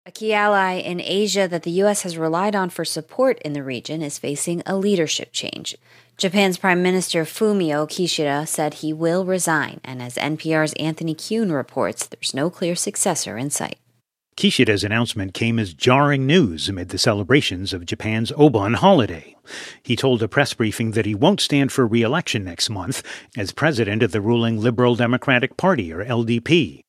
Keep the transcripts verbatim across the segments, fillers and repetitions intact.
A key ally in Asia that the U S has relied on for support in the region is facing a leadership change. Japan's Prime Minister Fumio Kishida said he will resign, and as N P R's Anthony Kuhn reports, there's no clear successor in sight. Kishida's announcement came as jarring news amid the celebrations of Japan's Obon holiday. He told a press briefing that he won't stand for re-election next month as president of the ruling Liberal Democratic Party, or L D P.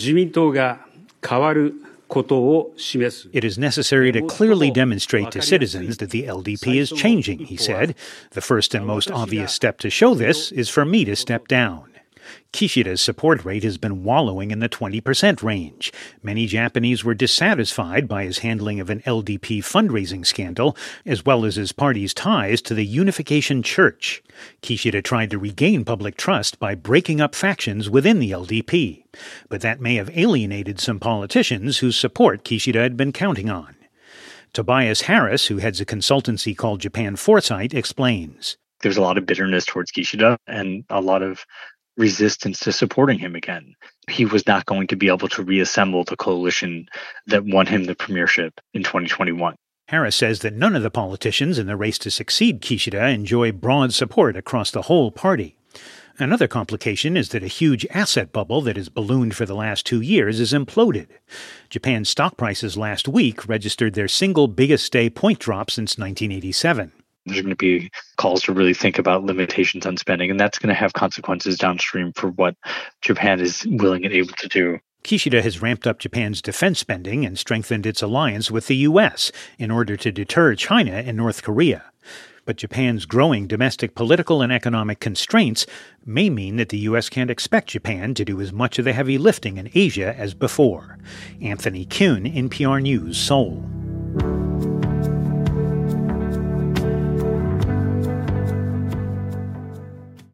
It is necessary to clearly demonstrate to citizens that the L D P is changing, he said. The first and most obvious step to show this is for me to step down. Kishida's support rate has been wallowing in the twenty percent range. Many Japanese were dissatisfied by his handling of an L D P fundraising scandal, as well as his party's ties to the Unification Church. Kishida tried to regain public trust by breaking up factions within the L D P. But that may have alienated some politicians whose support Kishida had been counting on. Tobias Harris, who heads a consultancy called Japan Foresight, explains. There's a lot of bitterness towards Kishida and a lot of resistance to supporting him again. He was not going to be able to reassemble the coalition that won him the premiership in twenty twenty-one. Harris says that none of the politicians in the race to succeed Kishida enjoy broad support across the whole party. Another complication is that a huge asset bubble that has ballooned for the last two years is imploded. Japan's stock prices last week registered their single biggest day point drop since nineteen eighty-seven. There's going to be calls to really think about limitations on spending, and that's going to have consequences downstream for what Japan is willing and able to do. Kishida has ramped up Japan's defense spending and strengthened its alliance with the U S in order to deter China and North Korea. But Japan's growing domestic political and economic constraints may mean that the U S can't expect Japan to do as much of the heavy lifting in Asia as before. Anthony Kuhn, N P R News, Seoul.